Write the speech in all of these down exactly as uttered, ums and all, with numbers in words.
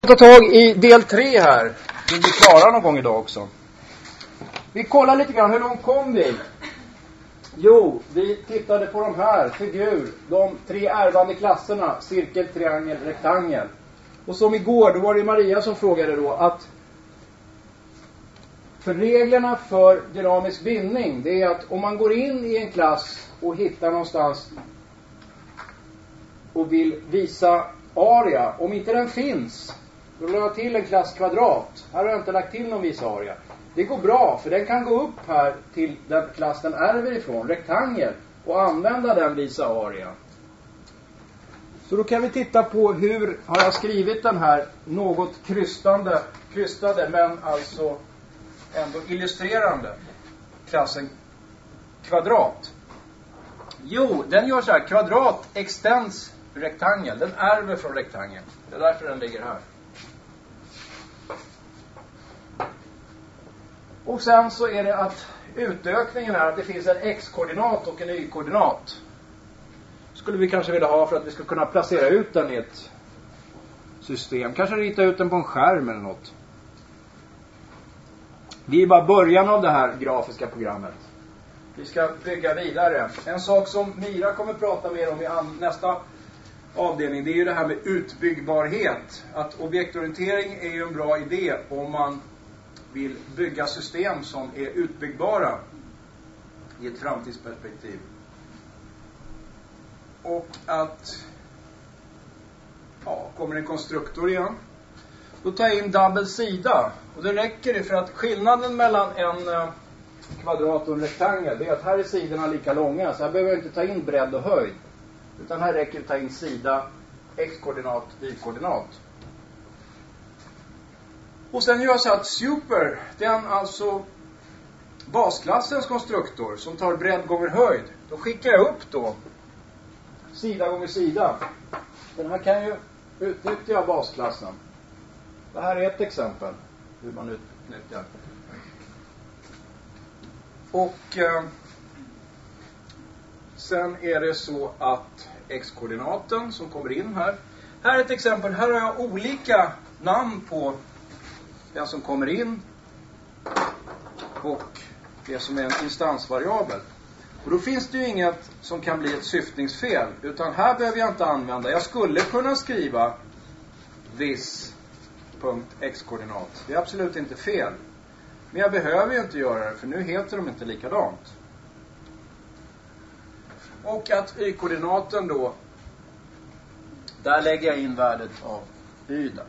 Ta tag i del tre här. Vi blir klara någon gång idag också. Vi kollar lite grann hur långt kom vi. Jo, vi tittade på de här figur, de tre ärvande klasserna, cirkel, triangel, rektangel. Och som igår, då var det Maria som frågade då att för reglerna för dynamisk bindning, det är att om man går in i en klass och hittar någonstans och vill visa area, om inte den finns, då lägger jag till en klass kvadrat. Här har jag inte lagt till någon visa area. Det går bra, för den kan gå upp här till den klass den ärver ifrån, rektangel, och använda den visa area. Så då kan vi titta på hur har jag skrivit den här något krystande, krystade men alltså ändå illustrerande klassen kvadrat. Jo, den gör så här, kvadrat extends rektangel, den ärver från rektangel. Det är därför den ligger här. Och sen så är det att utökningen är att det finns en x-koordinat och en y-koordinat. Skulle vi kanske vilja ha för att vi ska kunna placera ut den i ett system. Kanske rita ut den på en skärm eller något. Vi är bara början av det här grafiska programmet. Vi ska bygga vidare. En sak som Mira kommer prata mer om i nästa avdelning, det är ju det här med utbyggbarhet. Att objektorientering är ju en bra idé om man vill bygga system som är utbyggbara i ett framtidsperspektiv. Och att, ja, kommer en konstruktor igen. Då tar jag in dubbel sida. Och det räcker det för att skillnaden mellan en eh, kvadrat och en rektangel, det är att här är sidorna lika långa. Så här behöver jag inte ta in bredd och höjd. Utan här räcker det att ta in sida, x-koordinat, y-koordinat. Och sen gör jag så att super, den alltså basklassens konstruktor som tar bredd gånger höjd. Då skickar jag upp då sida gånger sida. Den här kan ju utnyttja basklassen. Det här är ett exempel hur man utnyttjar. Och eh, sen är det så att x-koordinaten som kommer in här. Här är ett exempel. Här har jag olika namn på den som kommer in och det som är en instansvariabel. Och då finns det ju inget som kan bli ett syftningsfel, utan här behöver jag inte använda. Jag skulle kunna skriva this.x-koordinat. Det är absolut inte fel. Men jag behöver ju inte göra det, för nu heter de inte likadant. Och att y-koordinaten då, där lägger jag in värdet av y där.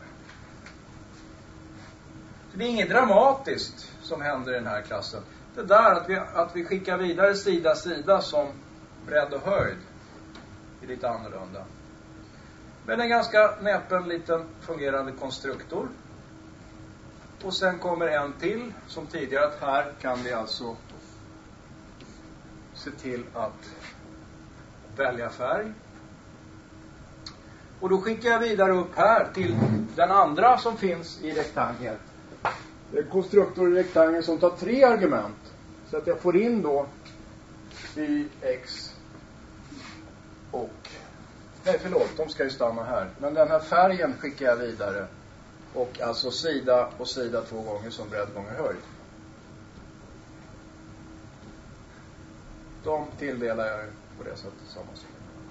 Det är inget dramatiskt som händer i den här klassen. Det där att vi, att vi skickar vidare sida sida som bredd och höjd är lite annorlunda. Men en ganska näpen liten fungerande konstruktor. Och sen kommer en till som tidigare, att här kan vi alltså se till att välja färg. Och då skickar jag vidare upp här till den andra som finns i rektangel. Det är konstruktor i rektangel som tar tre argument. Så att jag får in då y, x och... Nej, förlåt, de ska ju stanna här. Men den här färgen skickar jag vidare. Och alltså sida och sida två gånger som bredd gånger höjd. De tilldelar jag på det sättet samma sak.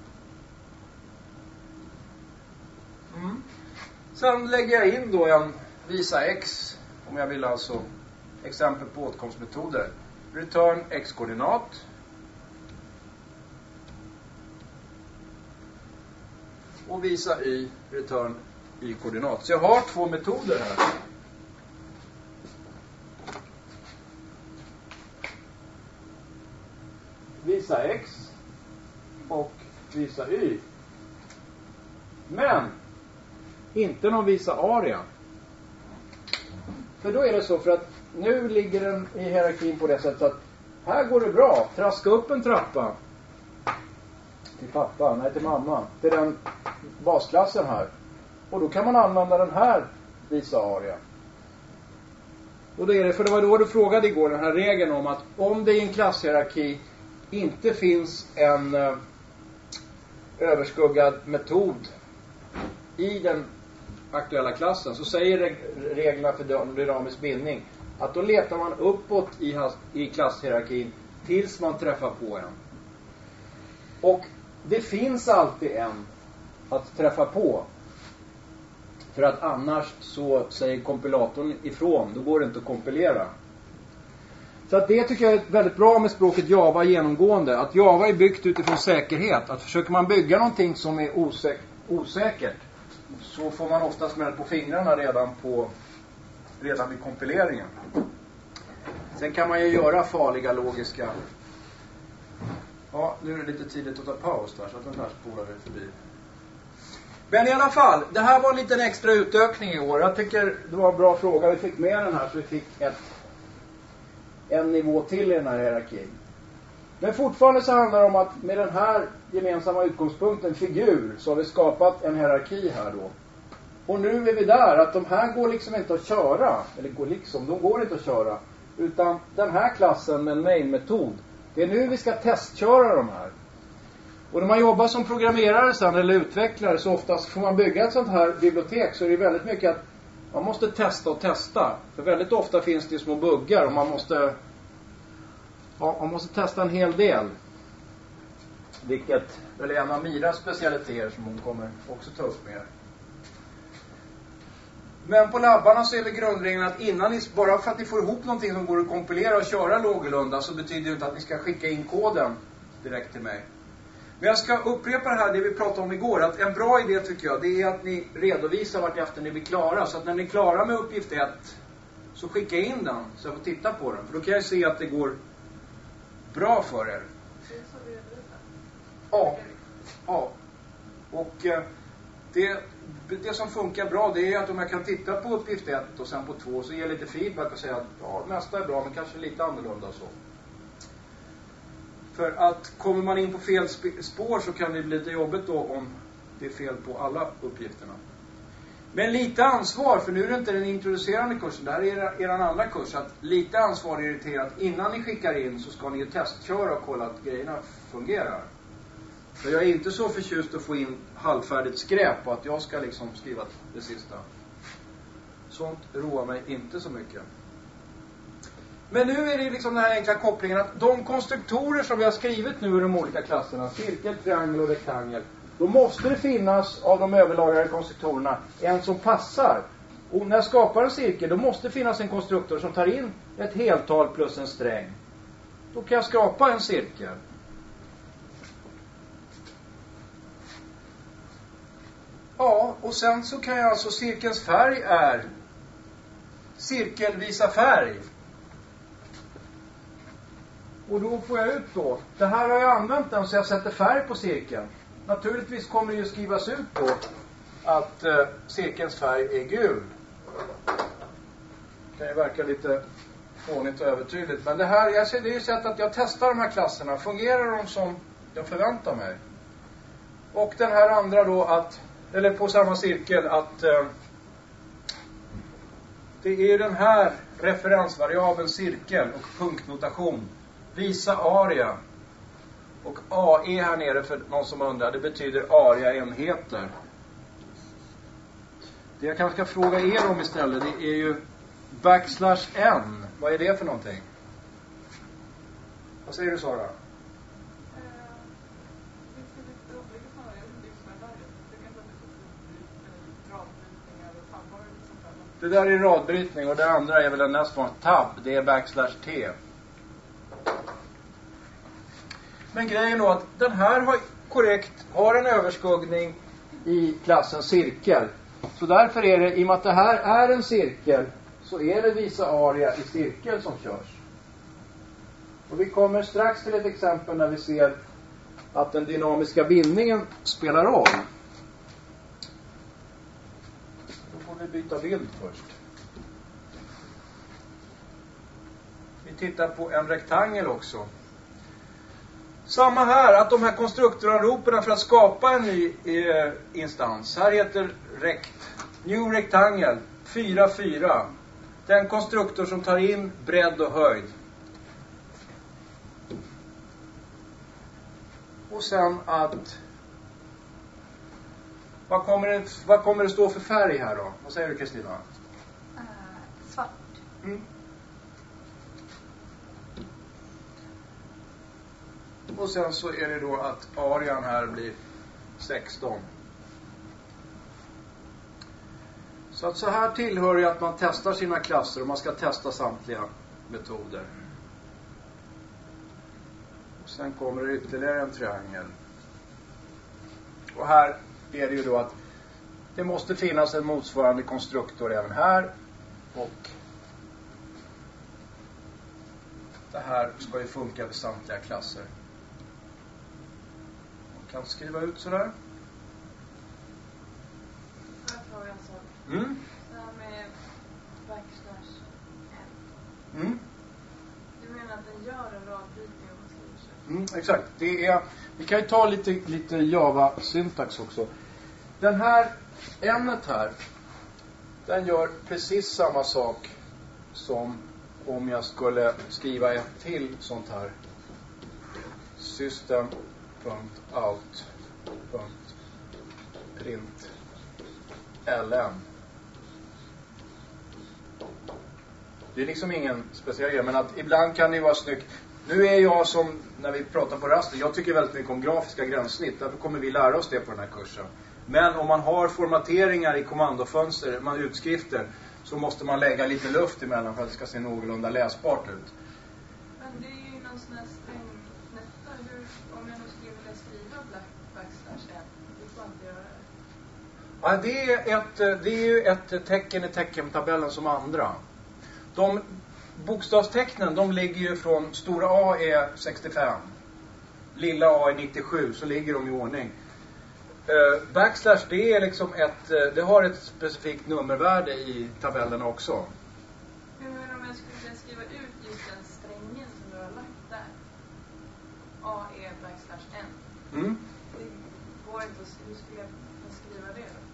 Mm. Sen lägger jag in då en visa x. Om jag vill alltså exempel på åtkomstmetoder. Return x-koordinat. Och visa y, return y-koordinat. Så jag har två metoder här. Visa x och visa y. Men inte någon visa area. För då är det så, för att nu ligger den i hierarkin på det sättet att här går det bra. Traska upp en trappa. Till pappa, nej till mamma. Till den basklassen här. Och då kan man använda den här visa area. Och då är det, för det var då du frågade igår den här regeln om att om det i en klasshierarki inte finns en eh, överskuggad metod i den aktuella klassen, så säger reg- reglerna för dynamisk bindning att då letar man uppåt i, has- i klasshierarkin tills man träffar på en. Och det finns alltid en att träffa på. För att annars så säger kompilatorn ifrån, då går det inte att kompilera. Så att det tycker jag är väldigt bra med språket Java genomgående. Att Java är byggt utifrån säkerhet. Att försöker man bygga någonting som är osäk- osäkert, så får man ofta smäll på fingrarna redan, på, redan vid kompileringen. Sen kan man ju göra farliga logiska... Ja, nu är det lite tidigt att ta paus där, så att den här spolar vi förbi. Men i alla fall, det här var en liten extra utökning i år. Jag tycker det var en bra fråga. Vi fick med den här så vi fick ett, en nivå till i den här hierarkin. Men fortfarande så handlar det om att med den här gemensamma utgångspunkten, figur, så har vi skapat en hierarki här då. Och nu är vi där, att de här går liksom inte att köra. Eller går liksom, de går inte att köra. Utan den här klassen med en main-metod, det är nu vi ska testköra de här. Och när man jobbar som programmerare sen, eller utvecklare, så oftast får man bygga ett sånt här bibliotek, så är det väldigt mycket att man måste testa och testa. För väldigt ofta finns det små buggar och man måste, ja, man måste testa en hel del. Vilket väl är en av Miras specialiteter som hon kommer också ta upp med. Men på labbarna så är väl grundregeln att innan ni, bara för att ni får ihop någonting som går att kompilera och köra någorlunda, så betyder det inte att ni ska skicka in koden direkt till mig. Men jag ska upprepa det här, det vi pratade om igår, att en bra idé tycker jag, det är att ni redovisar vart efter ni blir klara. Så att när ni är klara med uppgift ett, så skicka in den så jag får titta på den. För då kan jag se att det går bra för er. Ja, ja. Och eh, det, det som funkar bra, det är att om jag kan titta på uppgift ett och sen på två, så ger lite feedback och säga att ja, nästa är bra men kanske lite annorlunda så. För att kommer man in på fel spår så kan det bli lite jobbigt då om det är fel på alla uppgifterna. Men lite ansvar, för nu är det inte den introducerande kursen, det här är er andra kurs. Att lite ansvar är irriterat. Innan ni skickar in så ska ni ju testköra och kolla att grejerna fungerar. För jag är inte så förtjust att få in halvfärdigt skräp och att jag ska liksom skriva det sista. Sånt roar mig inte så mycket. Men nu är det liksom den här enkla kopplingen att de konstruktorer som vi har skrivit nu i de olika klasserna, cirkel, triangel och rektangel, då måste det finnas av de överlagrade konstruktorerna en som passar. Och när jag skapar en cirkel, då måste det finnas en konstruktor som tar in ett heltal plus en sträng. Då kan jag skapa en cirkel. Ja, och sen så kan jag alltså, cirkelns färg är cirkelvisa färg. Och då får jag ut då, det här har jag använt den så jag sätter färg på cirkeln. Naturligtvis kommer det ju skrivas ut då att eh, cirkelns färg är gul. Det kan ju verka lite fånigt och övertydligt. Men det här, jag ser, det är ju sätt att jag testar de här klasserna. Fungerar de som jag förväntar mig? Och den här andra då att, eller på samma cirkel att eh, det är den här referensvariabeln cirkel och punktnotation. Visa aria. Och A E här nere för någon som undrar, det betyder aria-enheter. Det jag kanske ska fråga er om istället, det är ju backslash n. Vad är det för någonting? Vad säger du, Sara? Det där är radbrytning och det andra är väl en nästan tab. Det är backslash t. Men grejen då att den här har korrekt har en överskuggning i klassen cirkel. Så därför är det, i och med att det här är en cirkel, så är det visa aria i cirkel som körs. Och vi kommer strax till ett exempel när vi ser att den dynamiska bindningen spelar roll. Då får vi byta bild först. Vi tittar på en rektangel också. Samma här, att de här konstruktoranropen för att skapa en ny eh, instans. Här heter rekt, new rectangle, fyra fyra. Den konstruktor som tar in bredd och höjd. Och sen att Vad kommer det, vad kommer det stå för färg här då? Vad säger du, Kristina? Uh, svart. Mm. Och sen så är det då att arian här blir sexton. Så att så här tillhör ju att man testar sina klasser och man ska testa samtliga metoder. Och sen kommer det ytterligare en triangel. Och här är det ju då att det måste finnas en motsvarande konstruktor även här. Och det här ska ju funka för samtliga klasser. Man kan skriva ut sådär. Får jag fråga en sak? Mm. Det här med backslash n. Mm. Du menar att den gör en radbrytning om man skriver så? Mm, exakt. Det är, vi kan ju ta lite, lite Java-syntax också. Den här ämnet här, den gör precis samma sak som om jag skulle skriva ett till sånt här. System.out.println. Det är liksom ingen speciell grej, men att ibland kan det ju vara snyggt. Nu är jag som, när vi pratar på raster, jag tycker väldigt mycket om grafiska gränssnitt. Därför kommer vi lära oss det på den här kursen. Men om man har formateringar i kommandofönster, man utskrifter, så måste man lägga lite luft emellan för att det ska se någorlunda läsbart ut. Men det är ju någon sån här strängnätta. Hur, om jag nu skulle vilja skriva black, backslash n, det får inte göra det. Ja, det är, ett, det är ju ett tecken i teckentabellen som andra. De bokstavstecknen, de ligger ju från stora A är sextiofem. Lilla A är nittiosju, så ligger de i ordning. Uh, backslash, det är liksom ett, uh, det har ett specifikt nummervärde i tabellen också. Hur om jag skulle skriva ut just den strängen som du har lagt där? A är backslash n. Mm. Det går inte att, hur skulle jag skriva det då?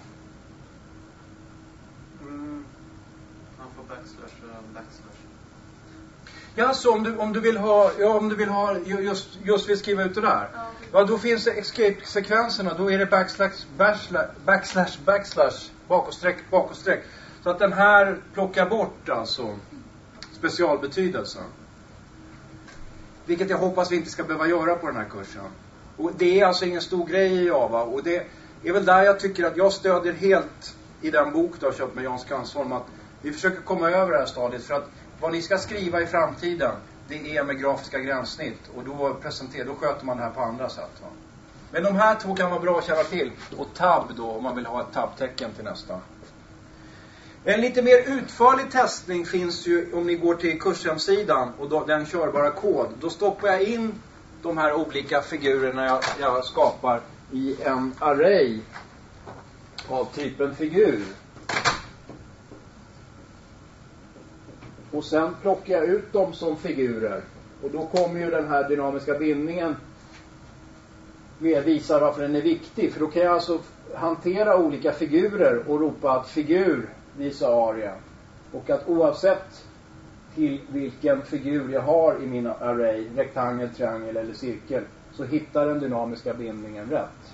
Mm. Man får backslash och backslash. Ja, så om du, om du vill ha, ja, om du vill ha just, just vill skriva ut det där. Ja, ja, då finns det escape-sekvenserna. Då är det backslash, backslash, backslash, backslash, bakåtsträck, bakåtsträck. Så att den här plockar bort alltså specialbetydelsen. Vilket jag hoppas vi inte ska behöva göra på den här kursen. Och det är alltså ingen stor grej i Java. Och det är väl där jag tycker att jag stödjer helt i den bok du har köpt med Jan Skansholm, att vi försöker komma över det här stadiet. För att vad ni ska skriva i framtiden, det är med grafiska gränssnitt. Och då, presenterar, då sköter man det här på andra sätt. Va? Men de här två kan vara bra att känna till. Och tab då, om man vill ha ett tab-tecken till nästa. En lite mer utförlig testning finns ju om ni går till kurshemsidan och då, den körbara kod. Då stoppar jag in de här olika figurerna jag, jag skapar i en array av typen figur. Och sen plockar jag ut dem som figurer. Och då kommer ju den här dynamiska bindningen med visar varför den är viktig. För då kan jag alltså hantera olika figurer och ropa att figur visar aria. Och att oavsett till vilken figur jag har i min array, rektangel, triangel eller cirkel, så hittar den dynamiska bindningen rätt.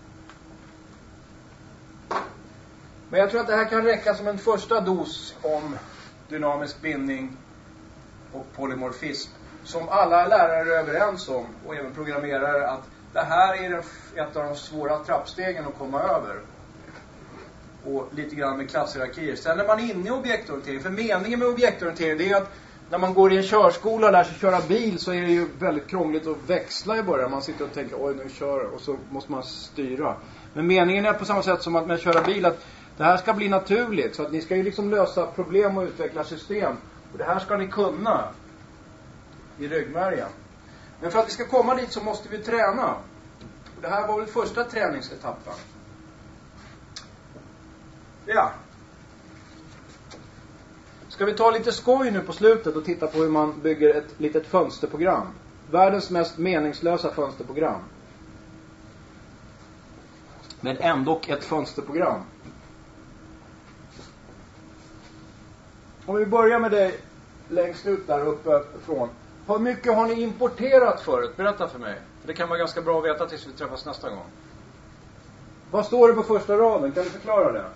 Men jag tror att det här kan räcka som en första dos om dynamisk bindning och polymorfism. Som alla lärare är överens om, och även programmerare, att det här är ett av de svåra trappstegen att komma över. Och lite grann med klasshierarkier. Sen är man inne i objektorientering. För meningen med objektorientering, det är att när man går i en körskola och lär sig köra bil, så är det ju väldigt krångligt att växla i början. Man sitter och tänker, oj nu kör, och så måste man styra. Men meningen är på samma sätt som att med att köra bil, att det här ska bli naturligt. Så att ni ska ju liksom lösa problem och utveckla system. Och det här ska ni kunna i ryggmärgen. Men för att vi ska komma dit så måste vi träna. Och det här var väl första träningsetappen. Ja. Ska vi ta lite skoj nu på slutet och titta på hur man bygger ett litet fönsterprogram. Världens mest meningslösa fönsterprogram. Men ändå ett fönsterprogram. Om vi börjar med dig längst ut där uppe från. Hur mycket har ni importerat förut? Berätta för mig. För det kan vara ganska bra att veta tills vi träffas nästa gång. Vad står det på första raden? Kan du förklara det?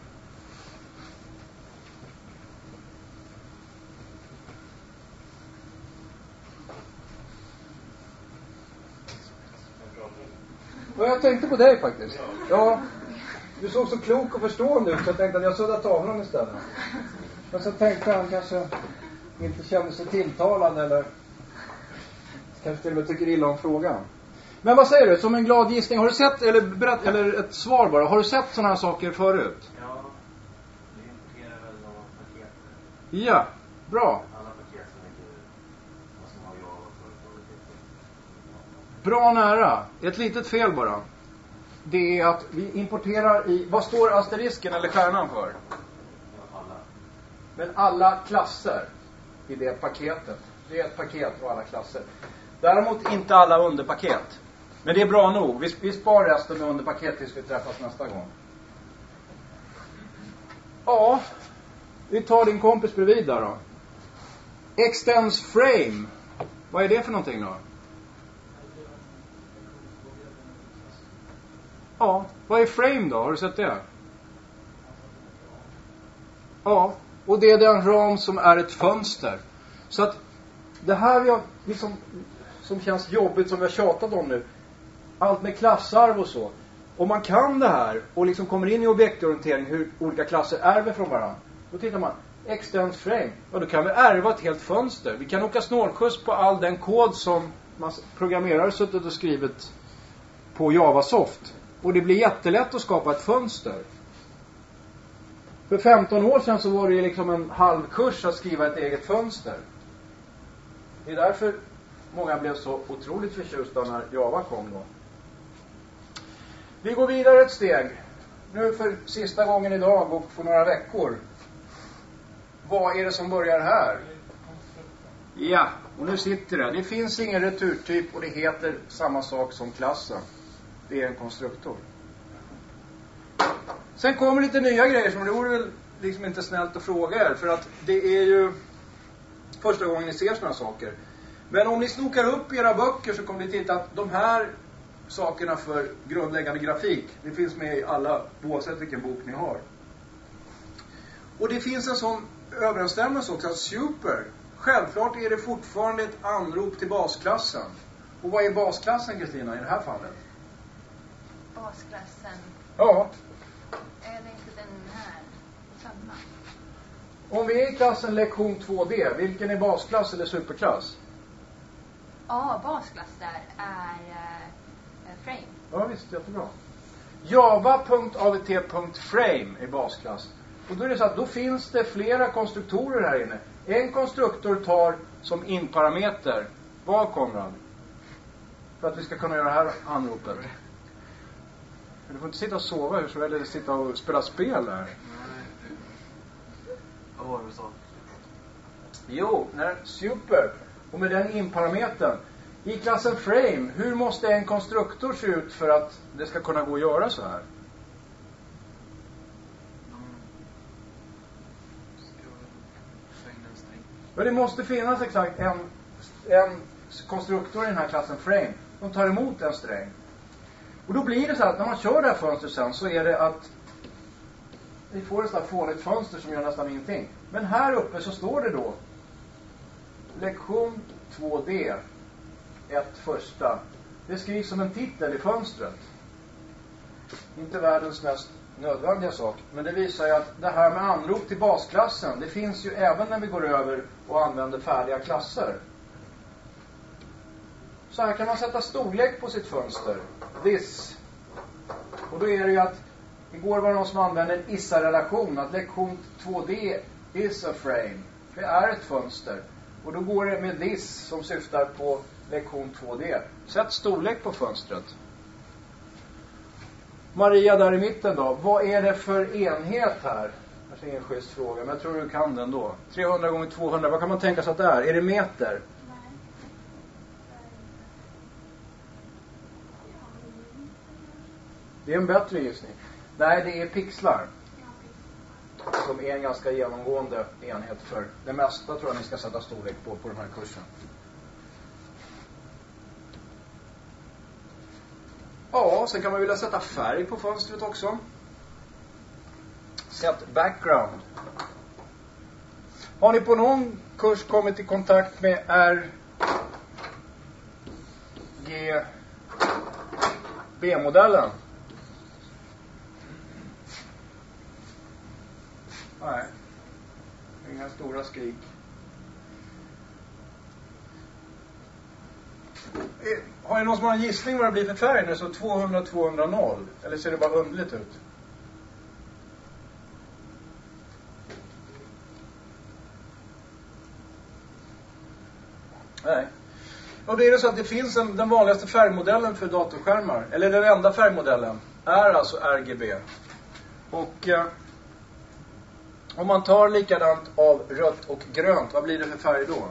Ja, jag tänkte på dig faktiskt. Ja, du såg så klok och förstående ut så jag tänkte att jag suddar tavlan istället. Men så tänkte han kanske inte kände sig tilltalad eller kanske till och med tycker illa om frågan. Men vad säger du? Som en glad gissning, har du sett, eller, berätt, eller ett svar bara, har du sett sådana här saker förut? Ja, vi importerar väl några paket. Ja, bra. Alla paket som inte, vad som har Java företaget. Bra nära. Ett litet fel bara. Det är att vi importerar i, vad står asterisken eller stjärnan för? Alla. Men alla klasser i det paketet. Det är ett paket och alla klasser. Däremot inte alla underpaket. Men det är bra nog. Vi, vi spar resten med underpaket tills vi träffas nästa gång. Ja, vi tar din kompis bredvid där då. Extends frame. Vad är det för någonting då? Ja, vad är frame då? Har du sett det? Ja, och det är den ram som är ett fönster. Så att det här vi har, liksom, som känns jobbigt som vi har tjatat om nu. Allt med klassarv och så. Om man kan det här och liksom kommer in i objektorientering hur olika klasser ärver från varandra. Då tittar man, extends frame. Ja, då kan vi ärva ett helt fönster. Vi kan åka snålskjuts på all den kod som man programmerare suttit och skrivit på Javasoft. Och det blir jättelätt att skapa ett fönster. För femton år sedan så var det liksom en halvkurs att skriva ett eget fönster. Det är därför många blev så otroligt förtjusta när Java kom då. Vi går vidare ett steg. Nu för sista gången idag och för några veckor. Vad är det som börjar här? Ja, och nu sitter det. Det finns ingen returtyp och det heter samma sak som klassen. Det är en konstruktor. Sen kommer lite nya grejer som det vore väl liksom inte snällt att fråga er. För att det är ju första gången ni ser sådana saker. Men om ni snokar upp era böcker så kommer ni titta att de här sakerna för grundläggande grafik, det finns med i alla, oavsett vilken bok ni har. Och det finns en sån överensstämmelse också att super, självklart är det fortfarande ett anrop till basklassen. Och vad är basklassen, Kristina, i det här fallet? Basklassen. Ja. Är det inte den här? Samma. Om vi är i klassen lektion två D, vilken är basklass eller superklass? Ja, basklass där är äh, frame. Ja visst, jättebra. Java.avt.frame är basklass. Och då är det så att då finns det flera konstruktorer här inne. En konstruktor tar som inparameter. Vad kommer han? För att vi ska kunna göra det här anropet. Du får inte sitta och sova hur så eller sitta och spela spel där. Nej. Vad var det du sa? Jo, när super. Och med den inparametern. I klassen frame, hur måste en konstruktor se ut för att det ska kunna gå att göra så här? Ja, det måste finnas exakt en, en konstruktor i den här klassen frame. De tar emot en sträng. Och då blir det så att när man kör det här fönstret sen så är det att vi får ett sådant fånigt fönster som gör nästan ingenting. Men här uppe så står det då lektion två D ett första. Det skrivs som en titel i fönstret. Inte världens mest nödvändiga sak. Men det visar ju att det här med anrop till basklassen, det finns ju även när vi går över och använder färdiga klasser. Så här kan man sätta storlek på sitt fönster. This. Och då är det ju att igår var det någon som använde en is-relation. Att lektion två D is a frame. Det är ett fönster. Och då går det med this som syftar på lektion två D. Sätt storlek på fönstret. Maria där i mitten då. Vad är det för enhet här? Det är ingen schysst fråga, men jag tror du kan den då. trehundra gånger tvåhundra, vad kan man tänka sig att det är? Är det meter? Det är en bättre gissning. Nej, det är pixlar. Som är en ganska genomgående enhet för det mesta tror jag ni ska sätta storlek på på den här kursen. Ja, sen kan man vilja sätta färg på fönstret också. Sätt background. Har ni på någon kurs kommit i kontakt med R G B-modellen? Nej. Inga stora skrik. Har ni någon som har en gissning vad det blir för färg nu? Så tvåhundra tvåhundra noll. Eller ser det bara underligt ut? Nej. Och det är det så att det finns en, den vanligaste färgmodellen för datorskärmar. Eller den enda färgmodellen är alltså R G B. Och eh, om man tar likadant av rött och grönt, vad blir det för färg då?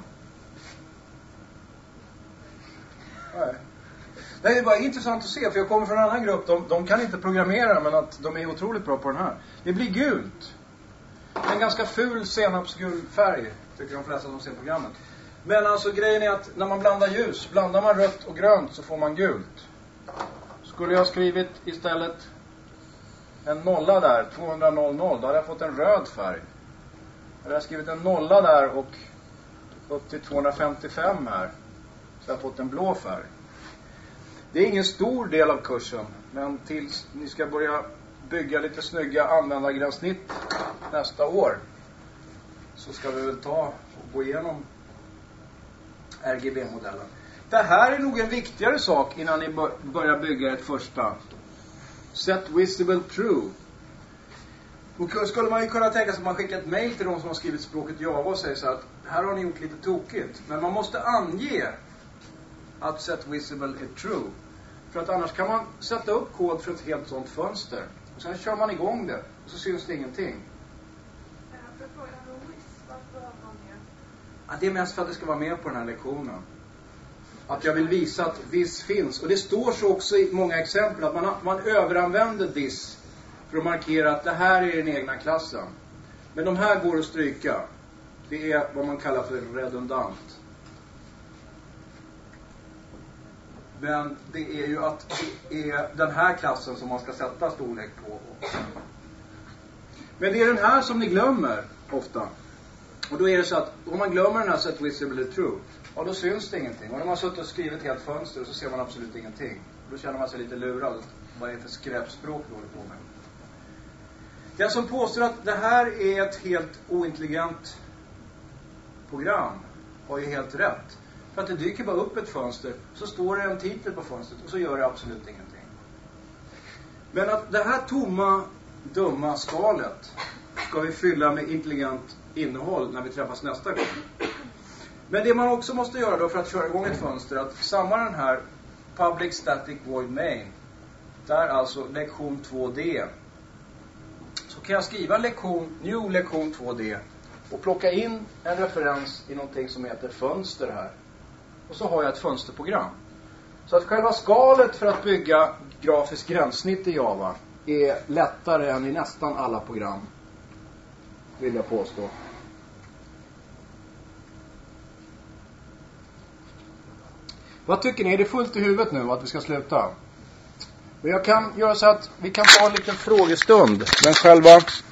Nej. Det är bara intressant att se, för jag kommer från en annan grupp. De, de kan inte programmera, men att de är otroligt bra på den här. Det blir gult. En ganska ful senapsgul färg, tycker de flesta som ser programmet. Men alltså grejen är att när man blandar ljus, blandar man rött och grönt så får man gult. Skulle jag skrivit istället en nolla där, tvåhundra noll noll, då hade jag fått en röd färg. Hade jag skrivit en nolla där och upp till tvåhundrafemtiofem här, så jag har fått en blå färg. Det är ingen stor del av kursen, men tills ni ska börja bygga lite snygga användargränssnitt nästa år, så ska vi väl ta och gå igenom R G B-modellen. Det här är nog en viktigare sak innan ni börjar bygga ett första. Set visible true. Och skulle man ju kunna tänka sig att man skickar ett mejl till de som har skrivit språket Java och säger så att här har ni gjort lite tokigt. Men man måste ange att set visible är true. För att annars kan man sätta upp kod för ett helt sånt fönster. Och sen kör man igång det och så syns det ingenting. Ja, det är mest för att det ska vara med på den här lektionen. Att jag vill visa att this finns. Och det står så också i många exempel att man, man överanvänder this för att markera att det här är den egna klassen. Men de här går att stryka. Det är vad man kallar för redundant. Men det är ju att det är den här klassen som man ska sätta storlek på. Men det är den här som ni glömmer ofta. Och då är det så att om man glömmer den här set visible true, ja, då syns det ingenting. Och när man har suttit och skrivit helt fönster så ser man absolut ingenting. Och då känner man sig lite lurad. Vad är det för skräpspråk du håller på med? Den som påstår att det här är ett helt ointelligent program har ju helt rätt. För att det dyker bara upp ett fönster, så står det en titel på fönstret och så gör det absolut ingenting. Men att det här tomma, dumma skalet ska vi fylla med intelligent innehåll när vi träffas nästa gång. Men det man också måste göra då för att köra igång ett fönster, att samma den här public static void main, där alltså lektion två D, så kan jag skriva lektion, new lektion två D och plocka in en referens i någonting som heter fönster här. Och så har jag ett fönsterprogram. Så att själva skalet för att bygga grafisk gränssnitt i Java är lättare än i nästan alla program, vill jag påstå. Vad tycker ni? Är det fullt i huvudet nu att vi ska sluta? Men jag kan göra så att vi kan ta en liten frågestund. Men själva